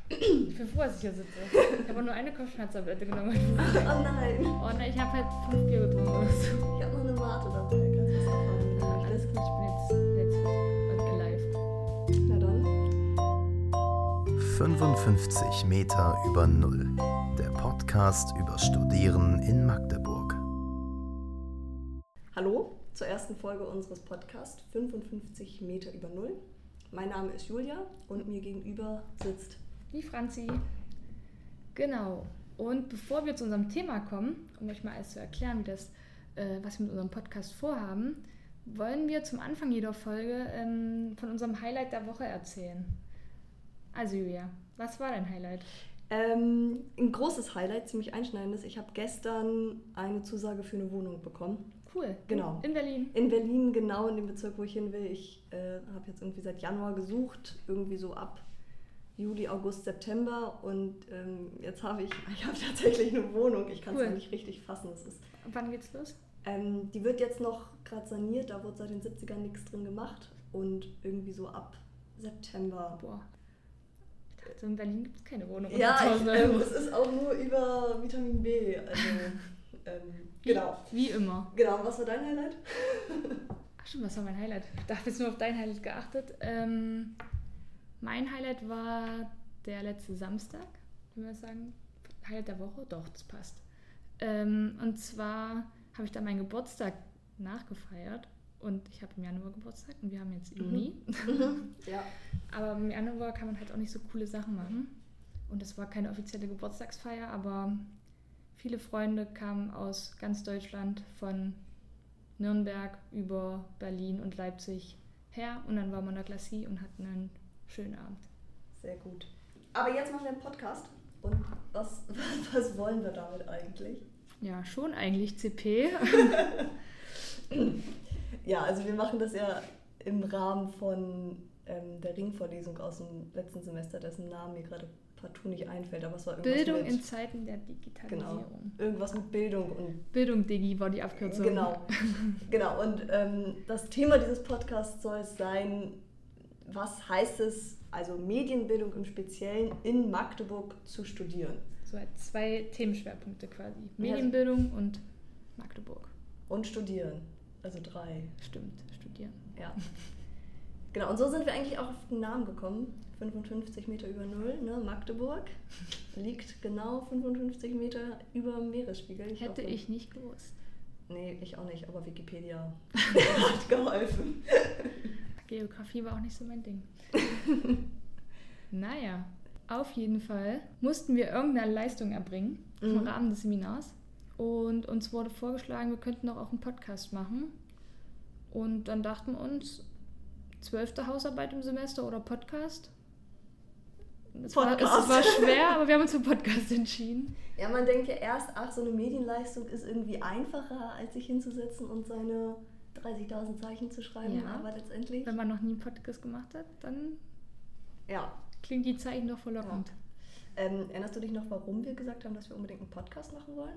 Ich bin froh, dass ich hier sitze. Ich habe nur eine Kopfschmerztablette genommen. Oh nein. Oh nein, ich habe halt 5 Bier getrunken oder so. Ich habe noch eine Mate dabei. Kannst du das auch haben? Ja, alles gut, ich bin jetzt fit und live. Na dann. 55 Meter über Null. Der Podcast über Studieren in Magdeburg. Hallo zur ersten Folge unseres Podcasts 55 Meter über Null. Mein Name ist Julia und mir gegenüber sitzt Die Franzi. Genau. Und bevor wir zu unserem Thema kommen, um euch mal alles zu erklären, was wir mit unserem Podcast vorhaben, wollen wir zum Anfang jeder Folge von unserem Highlight der Woche erzählen. Also Julia, was war dein Highlight? ein großes Highlight, ziemlich einschneidendes. Ich habe gestern eine Zusage für eine Wohnung bekommen. Cool. Genau. In Berlin. In Berlin, genau in dem Bezirk, wo ich hin will. Ich habe jetzt irgendwie seit Januar gesucht, irgendwie so ab Juli, August, September und jetzt habe ich tatsächlich eine Wohnung. Ich kann es Cool. noch nicht richtig fassen. Wann geht's los? Die wird jetzt noch gerade saniert, da wurde seit den 70ern nichts drin gemacht und irgendwie so ab September. Boah. Ich dachte, in Berlin gibt es keine Wohnung. Ja, unter 1000 Euro. es ist auch nur über Vitamin B. Also, genau. Wie immer. Genau, was war dein Highlight? Ach stimmt, was war mein Highlight? Ich habe jetzt nur auf dein Highlight geachtet. Mein Highlight war der letzte Samstag, wenn wir sagen. Highlight der Woche? Doch, das passt. Und zwar habe ich da meinen Geburtstag nachgefeiert. Und ich habe im Januar Geburtstag und wir haben jetzt Juni. Ja. Aber im Januar kann man halt auch nicht so coole Sachen machen. Und es war keine offizielle Geburtstagsfeier, aber viele Freunde kamen aus ganz Deutschland, von Nürnberg über Berlin und Leipzig her. Und dann waren wir in der Glacis und hatten einen schönen Abend. Sehr gut. Aber jetzt machen wir einen Podcast. Und was wollen wir damit eigentlich? Ja, schon eigentlich CP. Ja, also wir machen das ja im Rahmen von der Ringvorlesung aus dem letzten Semester, dessen Namen mir gerade partout nicht einfällt, aber es war irgendwas Bildung mit... in Zeiten der Digitalisierung. Genau, irgendwas mit Bildung und... Bildung Digi war die Abkürzung. Genau, genau. Und das Thema dieses Podcasts soll es sein, was heißt es, also Medienbildung im Speziellen in Magdeburg zu studieren. So halt 2 Themenschwerpunkte quasi. Medienbildung und Magdeburg. Und studieren, also 3. Stimmt, studieren. Ja. Genau, und so sind wir eigentlich auch auf den Namen gekommen. 55 Meter über Null, ne? Magdeburg liegt genau 55 Meter über dem Meeresspiegel. Hätte ich nicht gewusst. Nee, ich auch nicht, aber Wikipedia hat geholfen. Geografie war auch nicht so mein Ding. Naja, auf jeden Fall mussten wir irgendeine Leistung erbringen im Rahmen des Seminars. Und uns wurde vorgeschlagen, wir könnten doch auch einen Podcast machen. Und dann dachten wir uns, 12. Hausarbeit im Semester oder Podcast? Es war schwer, aber wir haben uns für Podcast entschieden. Ja, man denkt ja erst, so eine Medienleistung ist irgendwie einfacher, als sich hinzusetzen und seine 30.000 Zeichen zu schreiben. Ja. Aber letztendlich... Wenn man noch nie einen Podcast gemacht hat, dann Ja. klingt die Zeichen doch verlockend. Ja. Erinnerst du dich noch, warum wir gesagt haben, dass wir unbedingt einen Podcast machen wollen?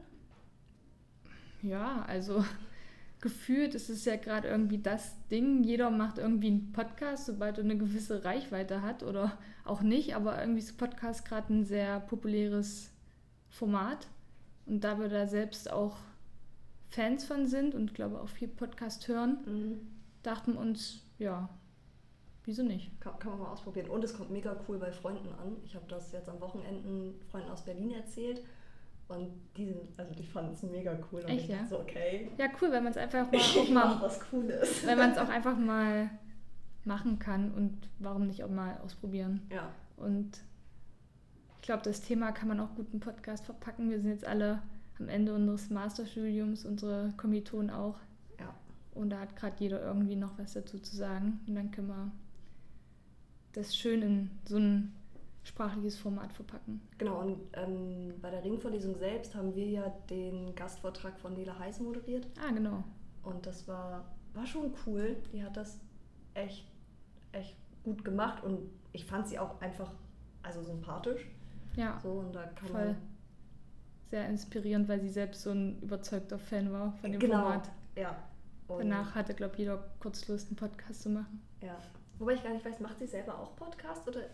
Ja, also gefühlt ist es ja gerade irgendwie das Ding. Jeder macht irgendwie einen Podcast, sobald er eine gewisse Reichweite hat oder auch nicht. Aber irgendwie ist Podcast gerade ein sehr populäres Format. Und da wir da selbst auch Fans von sind und glaube auch viel Podcast hören, dachten wir uns, ja, wieso nicht? Kann man mal ausprobieren. Und es kommt mega cool bei Freunden an. Ich habe das jetzt am Wochenende Freunden aus Berlin erzählt. Und die fanden es mega cool. Und Echt, ich dachte ja? so, okay, Ja, cool, wenn man es einfach mal ich auch mal, mach was Cooles. wenn man es auch einfach mal machen kann und warum nicht auch mal ausprobieren. Ja. Und ich glaube, das Thema kann man auch gut im Podcast verpacken. Wir sind jetzt alle am Ende unseres Masterstudiums, unsere Kommilitonen auch. Ja. Und da hat gerade jeder irgendwie noch was dazu zu sagen. Und dann können wir das schön in so ein sprachliches Format verpacken. Genau, und bei der Ringvorlesung selbst haben wir ja den Gastvortrag von Nela Heiß moderiert. Ah, genau. Und das war schon cool. Die hat das echt gut gemacht und ich fand sie auch einfach sympathisch. Ja, So, und da kann voll. man... Sehr inspirierend, weil sie selbst so ein überzeugter Fan war von dem Genau, Format. ja. Und Danach hatte, glaube ich, jeder kurz Lust, einen Podcast zu machen. Ja. Wobei ich gar nicht weiß, macht sie selber auch Podcast oder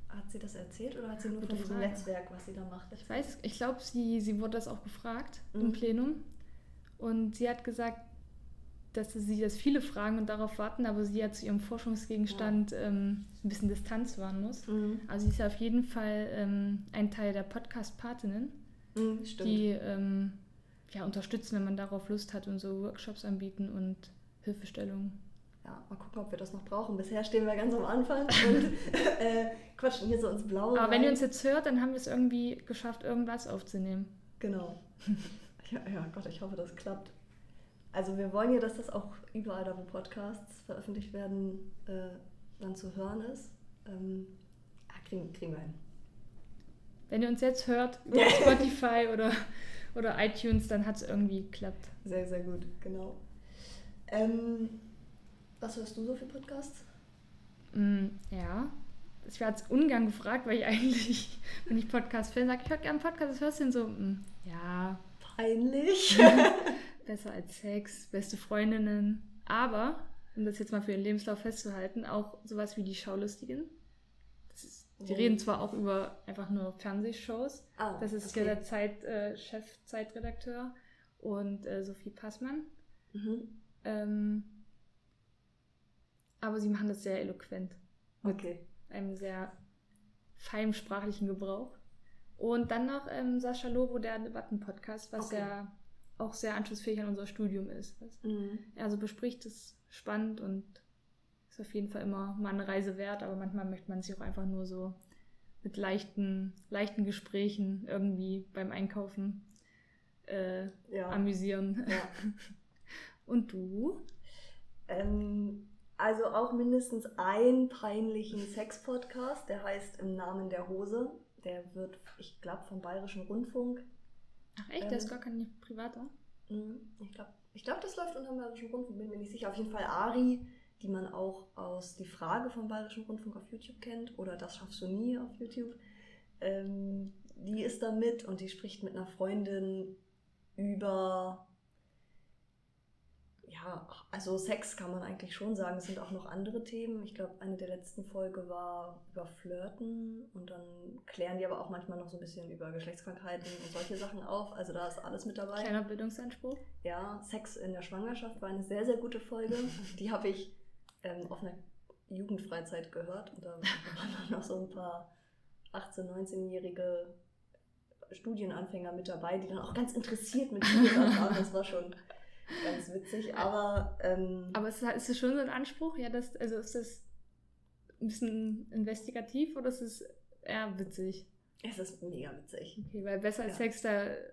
Hat sie das erzählt oder hat sie nur Gute von diesem Frage. Netzwerk, was sie da macht? Ich glaube, sie wurde das auch gefragt im Plenum. Und sie hat gesagt, dass viele fragen und darauf warten, aber sie ja zu ihrem Forschungsgegenstand ein bisschen Distanz wahren muss. Also sie ist auf jeden Fall ein Teil der Podcast-Patinnen, Stimmt. die unterstützen, wenn man darauf Lust hat und so Workshops anbieten und Hilfestellungen. Ja, mal gucken, ob wir das noch brauchen. Bisher stehen wir ganz am Anfang und quatschen hier so ins Blaue. Aber wenn ihr uns jetzt hört, dann haben wir es irgendwie geschafft, irgendwas aufzunehmen. Genau. Ja, Gott, ich hoffe, das klappt. Also wir wollen ja, dass das auch überall da, wo Podcasts veröffentlicht werden, dann zu hören ist. Kriegen wir hin. Wenn ihr uns jetzt hört, über Spotify oder iTunes, dann hat es irgendwie geklappt. Sehr, sehr gut, genau. Was hörst du so für Podcasts? Ja, ich werde jetzt ungern gefragt, weil ich eigentlich, wenn ich Podcast-Fan sage, ich höre gerne Podcast, was hörst du denn so? Ja. Peinlich. Besser als Sex, beste Freundinnen. Aber, um das jetzt mal für den Lebenslauf festzuhalten, auch sowas wie die Schaulustigen. Die reden zwar auch über einfach nur Fernsehshows. Das ist ja der Chef-Zeitredakteur und Sophie Passmann. Aber sie machen das sehr eloquent. Mit einem sehr feinen sprachlichen Gebrauch. Und dann noch Sascha Lobo, der Debatten-Podcast, was ja auch sehr anschlussfähig an unser Studium ist. Also bespricht es spannend und ist auf jeden Fall immer mal eine Reise wert, aber manchmal möchte man sich auch einfach nur so mit leichten Gesprächen irgendwie beim Einkaufen amüsieren. Ja. Und du? Also auch mindestens einen peinlichen Sex-Podcast, der heißt Im Namen der Hose. Der wird, ich glaube, vom Bayerischen Rundfunk. Ach echt? Der ist gar kein privater? Ich glaube, das läuft unter dem Bayerischen Rundfunk, bin mir nicht sicher. Auf jeden Fall Ari, die man auch aus Die Frage vom Bayerischen Rundfunk auf YouTube kennt oder Das schaffst du nie auf YouTube. Die ist da mit und die spricht mit einer Freundin über... Ja, also Sex kann man eigentlich schon sagen. Es sind auch noch andere Themen. Ich glaube, eine der letzten Folgen war über Flirten und dann klären die aber auch manchmal noch so ein bisschen über Geschlechtskrankheiten und solche Sachen auf. Also da ist alles mit dabei. Kleiner Bildungsanspruch. Ja, Sex in der Schwangerschaft war eine sehr, sehr gute Folge. Die habe ich auf einer Jugendfreizeit gehört und da waren noch so ein paar 18-, 19-jährige Studienanfänger mit dabei, die dann auch ganz interessiert mit zugehört haben. Das war schon... ganz witzig, aber... Aber ist es schon so ein Anspruch? Ja, ist das ein bisschen investigativ oder ist es eher witzig? Es ist mega witzig. Okay, weil besser als Sex,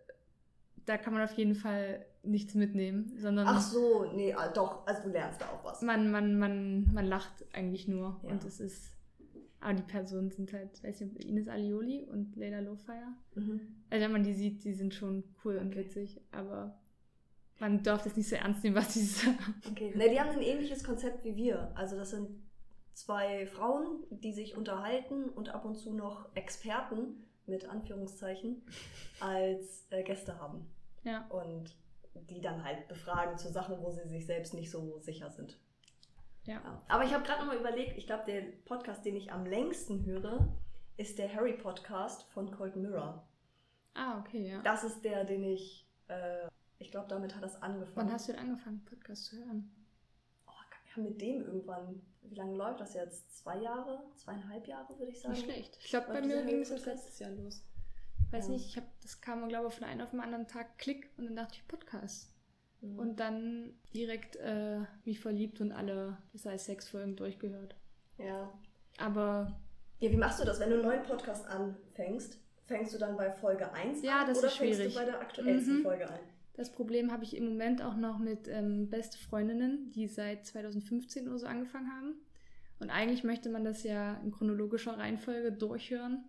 da kann man auf jeden Fall nichts mitnehmen, sondern... Ach so, nee, doch, also du lernst da auch was. Man lacht eigentlich nur und es ist... Aber die Personen sind halt, weiß nicht, Ines Alioli und Leila Lowfire. Also wenn man die sieht, die sind schon cool und witzig, aber... Man darf das nicht so ernst nehmen, was die sagen. Okay, ne, die haben ein ähnliches Konzept wie wir. Also das sind 2 Frauen, die sich unterhalten und ab und zu noch Experten, mit Anführungszeichen, als Gäste haben. Ja. Und die dann halt befragen zu Sachen, wo sie sich selbst nicht so sicher sind. Ja. Aber ich habe gerade nochmal überlegt, ich glaube, der Podcast, den ich am längsten höre, ist der Harry-Podcast von Cold Mirror. Ah, okay, ja. Das ist der, den ich glaube, damit hat das angefangen. Wann hast du denn angefangen, Podcast zu hören? Ja, mit dem irgendwann. Wie lange läuft das jetzt? 2 Jahre? 2,5 Jahre, würde ich sagen. Nicht schlecht. Ich glaube, bei mir ging es letztes Jahr los. Ich weiß nicht, das kam, glaube ich, von einem auf den anderen Tag, Klick, und dann dachte ich, Podcast. Und dann direkt mich verliebt und alle Besser als 6 Folgen durchgehört. Ja. Aber... Ja, wie machst du das, wenn du einen neuen Podcast anfängst? Fängst du dann bei Folge 1 an das oder ist schwierig. fängst du bei der aktuellsten Folge an? Das Problem habe ich im Moment auch noch mit Beste Freundinnen, die seit 2015 oder so angefangen haben. Und eigentlich möchte man das ja in chronologischer Reihenfolge durchhören.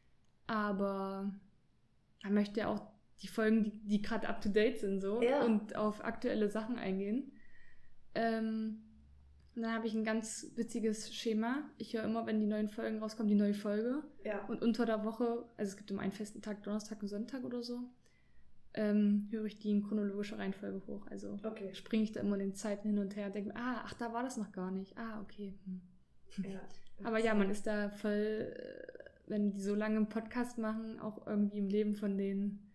Aber man möchte ja auch die Folgen, die gerade up-to-date sind, so und auf aktuelle Sachen eingehen. Und dann habe ich ein ganz witziges Schema. Ich höre immer, wenn die neuen Folgen rauskommen, die neue Folge. Ja. Und unter der Woche, also es gibt immer einen festen Tag, Donnerstag und Sonntag oder so, höre ich die in chronologischer Reihenfolge hoch. Also springe ich da immer in den Zeiten hin und her und denke, da war das noch gar nicht. Okay. Ja. Aber ja, man ist da voll wenn die so lange einen Podcast machen, auch irgendwie im Leben von denen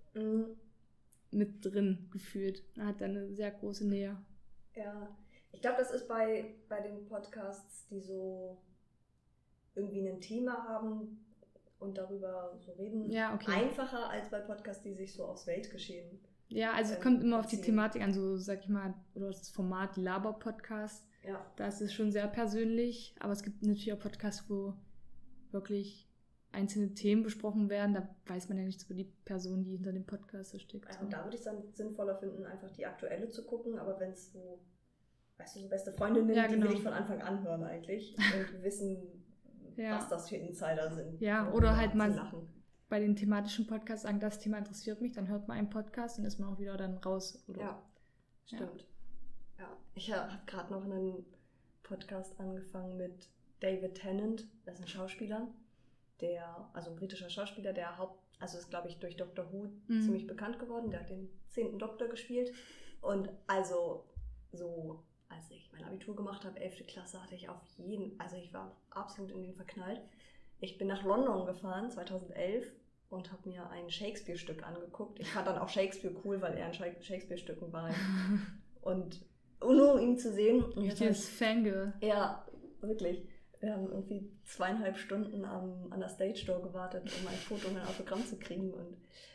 mit drin gefühlt. Man hat da eine sehr große Nähe. Ja, ich glaube, das ist bei den Podcasts, die so irgendwie ein Thema haben und darüber so reden, einfacher als bei Podcasts, die sich so aufs Weltgeschehen. Ja, also es kommt immer auf die Thematik an, so sag ich mal, oder das Format Laber-Podcast. Ja. Da ist es schon sehr persönlich, aber es gibt natürlich auch Podcasts, wo wirklich einzelne Themen besprochen werden. Da weiß man ja nichts über die Person, die hinter dem Podcast so steckt. Also da würde ich es dann sinnvoller finden, einfach die aktuelle zu gucken, aber wenn es so, weißt du, so beste Freundinnen, die will ich von Anfang an hören eigentlich und wissen, was das für Insider sind. Ja, oder halt mal bei den thematischen Podcasts sagen, das Thema interessiert mich, dann hört man einen Podcast und ist man auch wieder dann raus. Oder? Ja, stimmt. Ja. Ich habe gerade noch einen Podcast angefangen mit David Tennant, das ist ein Schauspieler, also ein britischer Schauspieler, also ist, glaube ich, durch Doctor Who ziemlich bekannt geworden, der hat den 10. Doktor gespielt und also so, als ich mein Abitur gemacht habe, 11. Klasse, hatte ich ich war absolut in den verknallt. Ich bin nach London gefahren, 2011, und habe mir ein Shakespeare-Stück angeguckt. Ich fand dann auch Shakespeare cool, weil er in Shakespeare-Stücken war. Und nur um ihn zu sehen. Richtiges Fangirl. Ja, wirklich. Wir haben irgendwie 2,5 Stunden an der Stage Door gewartet, um ein Foto und ein Autogramm zu kriegen. Und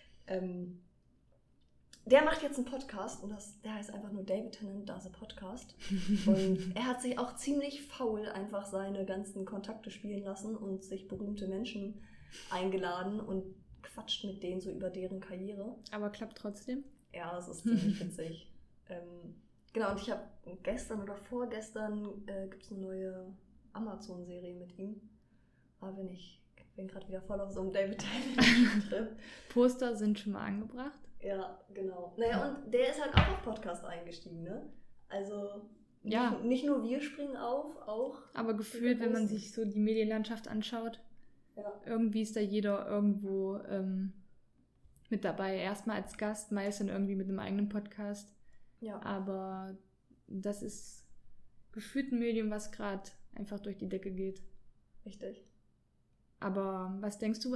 der macht jetzt einen Podcast und der heißt einfach nur David Tennant Does a Podcast. Und er hat sich auch ziemlich faul einfach seine ganzen Kontakte spielen lassen und sich berühmte Menschen eingeladen und quatscht mit denen so über deren Karriere. Aber klappt trotzdem? Ja, es ist ziemlich witzig. Genau, und ich habe gestern oder vorgestern gibt es eine neue Amazon-Serie mit ihm. Aber ich bin gerade wieder voll auf so einem David Tennant-Trip. Poster sind schon mal angebracht. Ja, genau. Naja, und der ist halt auch auf Podcast eingestiegen, ne? Also nicht nur wir springen auf, auch. Aber gefühlt, wenn man sich so die Medienlandschaft anschaut, irgendwie ist da jeder irgendwo mit dabei. Erstmal als Gast, meist dann irgendwie mit einem eigenen Podcast. Ja. Aber das ist gefühlt ein Medium, was gerade einfach durch die Decke geht. Richtig. Aber was denkst du,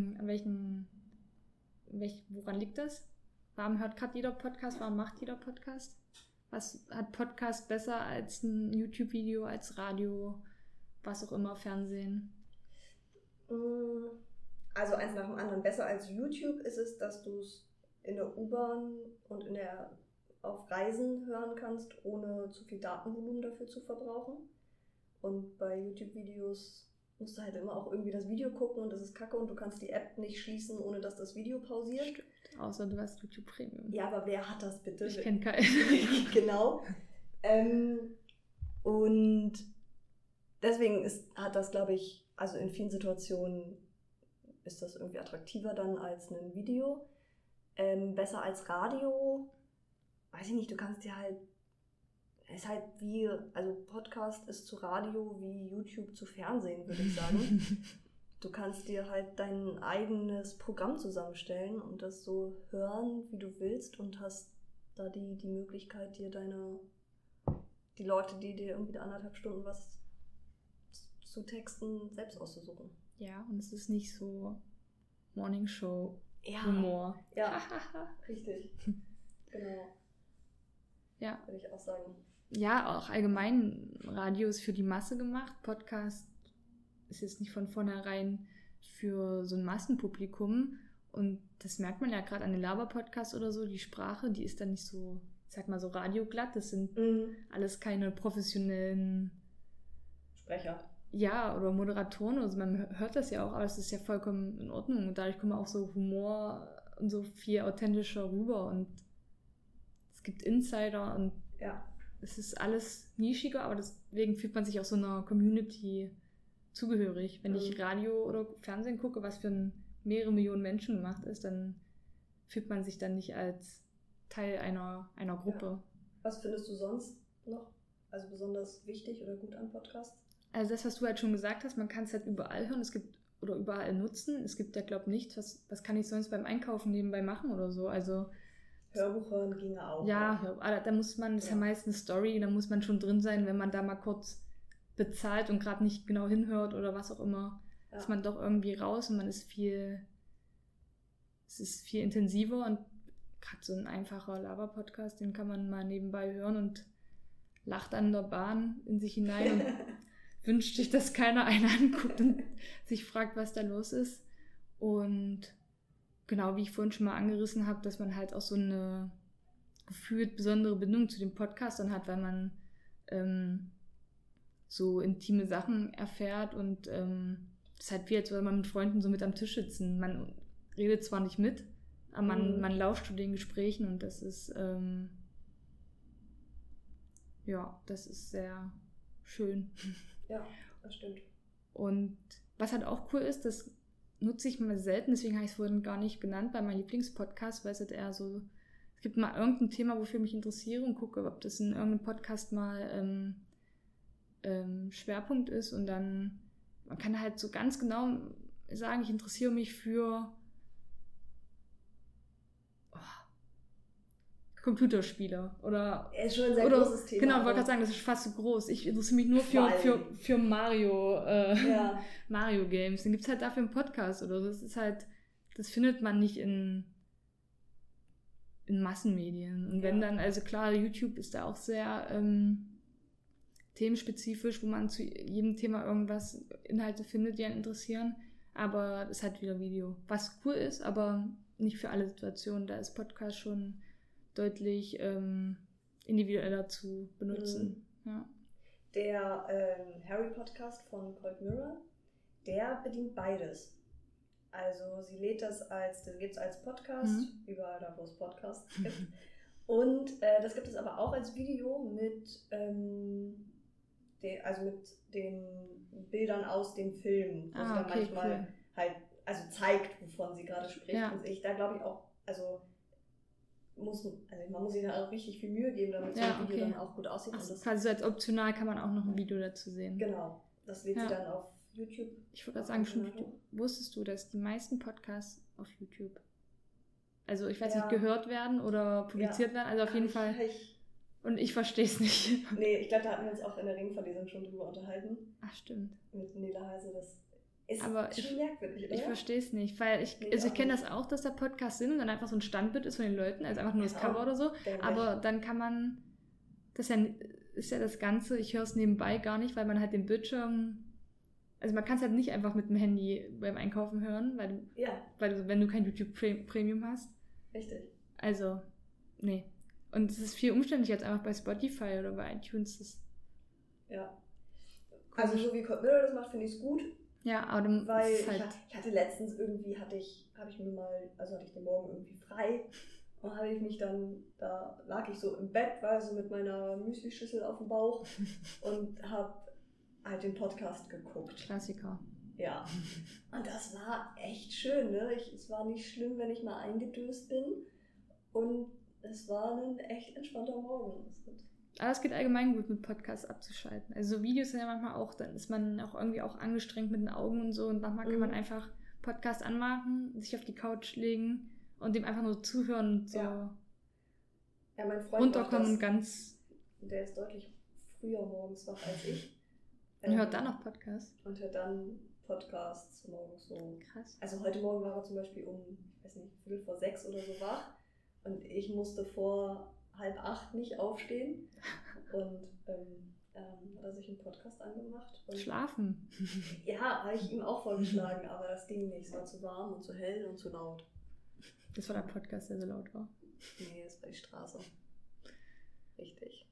woran liegt das? Warum hört gerade jeder Podcast? Warum macht jeder Podcast? Was hat Podcast besser als ein YouTube-Video, als Radio, was auch immer, Fernsehen? Also eins nach dem anderen. Besser als YouTube ist es, dass du es in der U-Bahn und auf Reisen hören kannst, ohne zu viel Datenvolumen dafür zu verbrauchen. Und bei YouTube-Videos musst du halt immer auch irgendwie das Video gucken und das ist kacke und du kannst die App nicht schließen, ohne dass das Video pausiert. Stimmt. Außer du hast YouTube Premium. Ja, aber wer hat das bitte? Ich kenne keinen. Genau. Und deswegen hat das, glaube ich, also in vielen Situationen ist das irgendwie attraktiver dann als ein Video. Besser als Radio, weiß ich nicht, du kannst dir halt, es ist halt also Podcast ist zu Radio wie YouTube zu Fernsehen, würde ich sagen. Du kannst dir halt dein eigenes Programm zusammenstellen und das so hören, wie du willst und hast da die Möglichkeit, dir die Leute, die dir irgendwie 1,5 Stunden was zu texten, selbst auszusuchen. Ja, und es ist nicht so Morning Show Humor. Ja, richtig. Genau. Ja. Würde ich auch sagen. Ja, auch allgemein Radio ist für die Masse gemacht. Podcast ist jetzt nicht von vornherein für so ein Massenpublikum. Und das merkt man ja gerade an den Laber-Podcasts oder so. Die Sprache, die ist dann nicht so, ich sag mal so radioglatt. Das sind alles keine professionellen Sprecher. Ja, oder Moderatoren. Also man hört das ja auch, aber es ist ja vollkommen in Ordnung. Und dadurch kommt auch so Humor und so viel authentischer rüber. Und es gibt Insider und es ist alles nischiger, aber deswegen fühlt man sich auch so einer Community zugehörig. Wenn ich Radio oder Fernsehen gucke, was für mehrere Millionen Menschen gemacht ist, dann fühlt man sich dann nicht als Teil einer Gruppe. Ja. Was findest du sonst noch also besonders wichtig oder gut an Podcasts? Also das, was du halt schon gesagt hast, man kann es halt überall hören, oder überall nutzen. Es gibt ja, glaube ich, nichts, was kann ich sonst beim Einkaufen nebenbei machen oder so. Also Hörbuch hören ginge auch. Ja, da muss man, das ist ja meist eine Story, da muss man schon drin sein, wenn man da mal kurz bezahlt und gerade nicht genau hinhört oder was auch immer. ist man doch irgendwie raus und es ist viel intensiver und gerade so ein einfacher Laber-Podcast, den kann man mal nebenbei hören und lacht an der Bahn in sich hinein und wünscht sich, dass keiner einen anguckt und sich fragt, was da los ist. Und genau, wie ich vorhin schon mal angerissen habe, dass man halt auch so eine gefühlt besondere Bindung zu dem Podcast dann hat, weil man so intime Sachen erfährt und das ist halt wie, als würde man mit Freunden so mit am Tisch sitzen. Man redet zwar nicht mit, aber man lauscht zu den Gesprächen und das ist das ist sehr schön. Ja, das stimmt. Und was halt auch cool ist, das nutze ich mal selten, deswegen habe ich es vorhin gar nicht genannt bei meinem Lieblingspodcast, weil es halt eher so, es gibt mal irgendein Thema, wofür ich mich interessiere und gucke, ob das in irgendeinem Podcast mal Schwerpunkt ist und dann, man kann halt so ganz genau sagen, ich interessiere mich für Computerspiele oder... Ist schon ein sehr großes Thema. Genau, ich wollte gerade sagen, das ist fast so groß. Ich interessiere mich nur für Mario-Games. Dann gibt es halt dafür einen Podcast oder so. Das ist halt, das findet man nicht in Massenmedien. Und wenn dann, also klar, YouTube ist da auch sehr themenspezifisch, wo man zu jedem Thema irgendwas, Inhalte findet, die einen interessieren. Aber es ist halt wieder Video. Was cool ist, aber nicht für alle Situationen. Da ist Podcast schon deutlich individueller zu benutzen. Ja. Der Harry-Podcast von Cold Mirror, der bedient beides. Also sie lädt das gibt es als Podcast, überall da, wo es Podcasts gibt. Und das gibt es aber auch als Video mit den Bildern aus dem Film, wo sie dann manchmal halt, also zeigt, wovon sie gerade spricht. Ja. Und ich da glaube ich auch, man muss sich da auch richtig viel Mühe geben, damit so ein Video dann auch gut aussieht. Ach, und das quasi so als optional kann man auch noch ein Video dazu sehen. Genau, das lädt sie dann auf YouTube. Ich würde sagen, schon wusstest du, dass die meisten Podcasts auf YouTube, also ich weiß nicht, gehört werden oder publiziert werden, also auf jeden Fall. Und ich verstehe es nicht. Nee, ich glaube, da hatten wir uns auch in der Ringverlesung schon drüber unterhalten. Ach, stimmt. Mit Nela Heise, das ist aber schon merkwürdig, oder? Ich verstehe es nicht, weil ich kenne das auch, dass da Podcasts sind und dann einfach so ein Standbild ist von den Leuten, also einfach nur das Cover oder so, aber dann kann man, das ist ja das Ganze, ich höre es nebenbei gar nicht, weil man halt den Bildschirm, also man kann es halt nicht einfach mit dem Handy beim Einkaufen hören, weil wenn du kein YouTube Premium hast. Richtig. Also, nee. Und es ist viel umständlicher als einfach bei Spotify oder bei iTunes. Ja. Also so wie Cold Mirror das macht, finde ich es gut. Ja, aber weil ich hatte letztens irgendwie, hatte ich den Morgen irgendwie frei und habe ich mich dann, da lag ich so im Bett, war so mit meiner Müsli-Schüssel auf dem Bauch und habe halt den Podcast geguckt. Klassiker. Ja. Und das war echt schön, ne? Es war nicht schlimm, wenn ich mal eingedöst bin und es war ein echt entspannter Morgen. Aber es geht allgemein gut, mit Podcasts abzuschalten. Also so Videos sind ja manchmal auch, dann ist man auch irgendwie auch angestrengt mit den Augen und so und manchmal kann man einfach Podcast anmachen, sich auf die Couch legen und dem einfach nur zuhören und so mein Freund runterkommen und ganz... Der ist deutlich früher morgens wach als ich. Und hört dann noch Podcasts? Und hört dann Podcasts morgens so. Krass. Also heute Morgen war er zum Beispiel um, ich weiß nicht, 5:45 oder so wach und ich musste vor 7:30 nicht aufstehen und hat er sich einen Podcast angemacht. Und schlafen? Ja, habe ich ihm auch vorgeschlagen, aber das ging nicht. Es war zu warm und zu hell und zu laut. Das war der Podcast, der so laut war? Nee, das war die Straße. Richtig.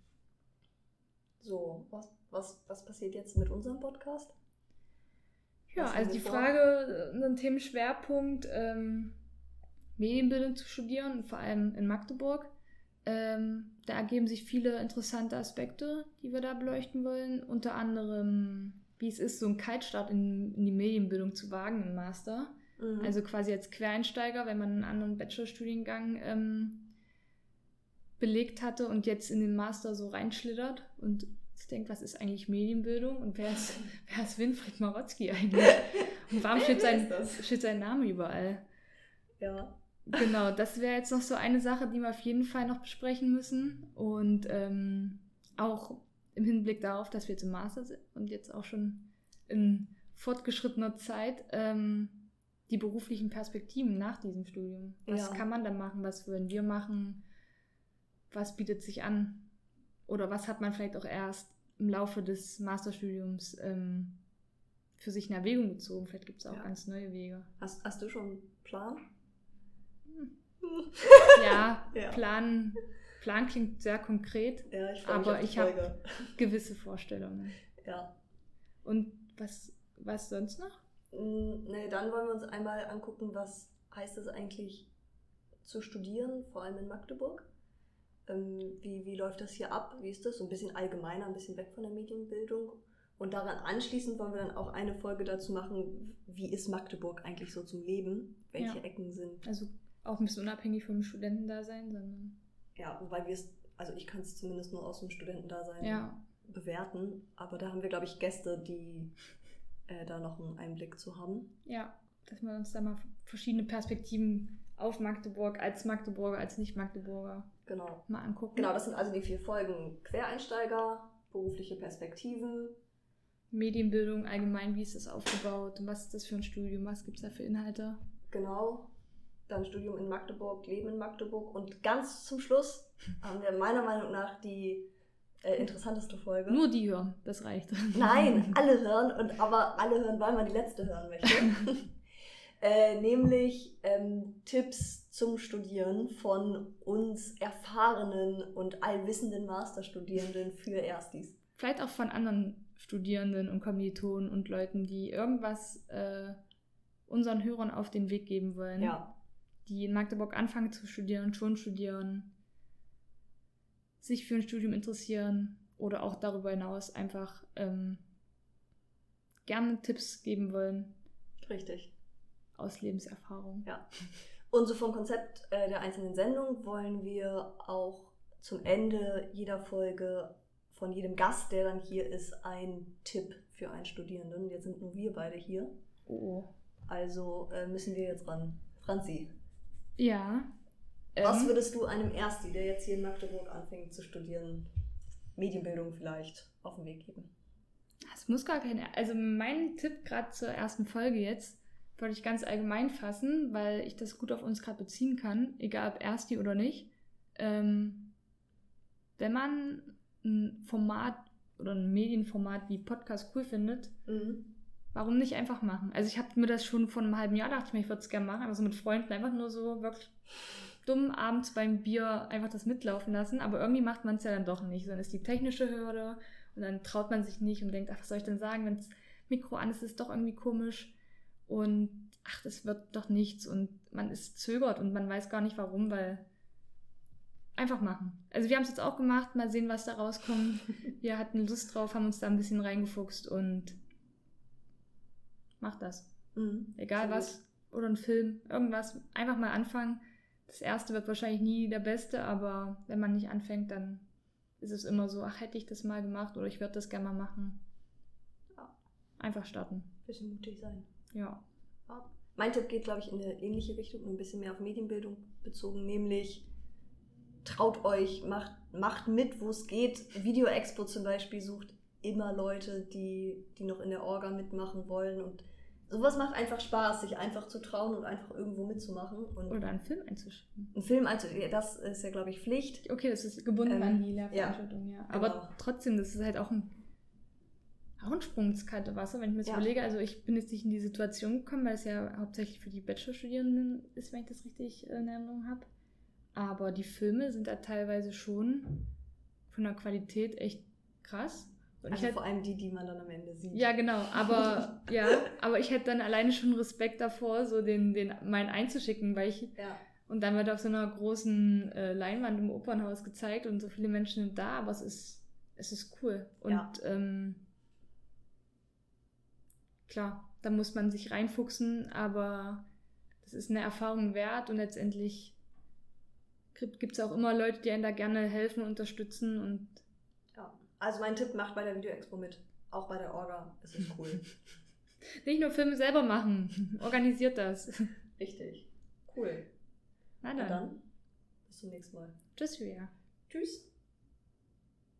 So, was passiert jetzt mit unserem Podcast? Ja, also die Frage, ein Themenschwerpunkt, Medienbildung zu studieren, vor allem in Magdeburg. Da ergeben sich viele interessante Aspekte, die wir da beleuchten wollen. Unter anderem, wie es ist, so einen Kaltstart in die Medienbildung zu wagen im Master. Mhm. Also quasi als Quereinsteiger, wenn man einen anderen Bachelorstudiengang belegt hatte und jetzt in den Master so reinschlittert und sich denkt, was ist eigentlich Medienbildung und wer ist Winfried Marotzki eigentlich? Und warum steht sein Name überall? Ja. Genau, das wäre jetzt noch so eine Sache, die wir auf jeden Fall noch besprechen müssen. Und auch im Hinblick darauf, dass wir jetzt im Master sind und jetzt auch schon in fortgeschrittener Zeit die beruflichen Perspektiven nach diesem Studium. Was kann man da machen? Was würden wir machen? Was bietet sich an? Oder was hat man vielleicht auch erst im Laufe des Masterstudiums für sich in Erwägung gezogen? Vielleicht gibt es auch ganz neue Wege. Hast du schon einen Plan? Ja, Plan klingt sehr konkret, aber ich habe gewisse Vorstellungen. Ja. Und was sonst noch? Dann wollen wir uns einmal angucken, was heißt es eigentlich zu studieren, vor allem in Magdeburg. Wie läuft das hier ab? Wie ist das? So ein bisschen allgemeiner, ein bisschen weg von der Medienbildung. Und daran anschließend wollen wir dann auch eine Folge dazu machen, wie ist Magdeburg eigentlich so zum Leben? Welche Ecken sind? Also auch ein bisschen unabhängig vom Studentendasein, sondern... Ja, wobei ich kann es zumindest nur aus dem Studentendasein bewerten. Aber da haben wir, glaube ich, Gäste, die da noch einen Einblick zu haben. Ja, dass wir uns da mal verschiedene Perspektiven auf Magdeburg, als Magdeburger, als Nicht-Magdeburger mal angucken. Genau, das sind also die 4 Folgen. Quereinsteiger, berufliche Perspektiven. Medienbildung allgemein, wie ist das aufgebaut und was ist das für ein Studium, was gibt es da für Inhalte? Genau, dann Studium in Magdeburg, Leben in Magdeburg und ganz zum Schluss haben wir meiner Meinung nach die interessanteste Folge. Nur die hören, das reicht. Nein, alle hören, aber alle hören, weil man die letzte hören möchte. Nämlich Tipps zum Studieren von uns erfahrenen und allwissenden Masterstudierenden für Erstis. Vielleicht auch von anderen Studierenden und Kommilitonen und Leuten, die irgendwas unseren Hörern auf den Weg geben wollen. Ja. Die in Magdeburg anfangen zu studieren, schon studieren, sich für ein Studium interessieren oder auch darüber hinaus einfach gerne Tipps geben wollen. Richtig. Aus Lebenserfahrung. Ja. Und so vom Konzept der einzelnen Sendung wollen wir auch zum Ende jeder Folge von jedem Gast, der dann hier ist, einen Tipp für einen Studierenden. Jetzt sind nur wir beide hier. Oh. Also müssen wir jetzt ran. Franzi. Ja. Was würdest du einem Ersti, der jetzt hier in Magdeburg anfängt zu studieren, Medienbildung vielleicht, auf den Weg geben? Es muss gar keine... Also mein Tipp gerade zur ersten Folge jetzt würde ich ganz allgemein fassen, weil ich das gut auf uns gerade beziehen kann, egal ob Ersti oder nicht. Wenn man ein Format oder ein Medienformat wie Podcast cool findet, warum nicht einfach machen? Also ich habe mir das schon vor einem halben Jahr gedacht, ich würde es gerne machen, also mit Freunden einfach nur so wirklich dumm abends beim Bier einfach das mitlaufen lassen, aber irgendwie macht man es ja dann doch nicht. So, dann ist die technische Hürde und dann traut man sich nicht und denkt, ach, was soll ich denn sagen, wenn das Mikro an ist, ist es doch irgendwie komisch und ach, das wird doch nichts und man ist zögert und man weiß gar nicht warum, weil einfach machen. Also wir haben es jetzt auch gemacht, mal sehen, was da rauskommt. Wir hatten Lust drauf, haben uns da ein bisschen reingefuchst und macht das. Egal was, oder ein Film, irgendwas, einfach mal anfangen. Das erste wird wahrscheinlich nie der beste, aber wenn man nicht anfängt, dann ist es immer so, ach, hätte ich das mal gemacht oder ich würde das gerne mal machen. Ja. Einfach starten. Bisschen mutig sein. Ja. Mein Tipp geht, glaube ich, in eine ähnliche Richtung, nur ein bisschen mehr auf Medienbildung bezogen, nämlich traut euch, macht mit, wo es geht. Video-Expo zum Beispiel sucht immer Leute, die noch in der Orga mitmachen wollen und sowas macht einfach Spaß, sich einfach zu trauen und einfach irgendwo mitzumachen. Oder einen Film einzuschicken. Das ist ja, glaube ich, Pflicht. Okay, das ist gebunden an die Lehrveranstaltung, ja. Aber genau. Trotzdem, das ist halt auch ein Sprung ins kalte Wasser, wenn ich mir das überlege. Also ich bin jetzt nicht in die Situation gekommen, weil es ja hauptsächlich für die Bachelorstudierenden ist, wenn ich das richtig in Erinnerung habe. Aber die Filme sind da teilweise schon von der Qualität echt krass. Und also vor allem die man dann am Ende sieht. Ja, genau. Aber ich hätte dann alleine schon Respekt davor, so meinen einzuschicken, weil ich... Ja. Und dann wird auf so einer großen Leinwand im Opernhaus gezeigt und so viele Menschen sind da, aber es ist cool. Und klar, da muss man sich reinfuchsen, aber das ist eine Erfahrung wert und letztendlich gibt es auch immer Leute, die einen da gerne helfen, unterstützen und also mein Tipp, macht bei der Video-Expo mit. Auch bei der Orga. Es ist cool. Nicht nur Filme selber machen. Organisiert das. Richtig. Cool. Na dann. Und dann bis zum nächsten Mal. Tschüss, Julia. Tschüss.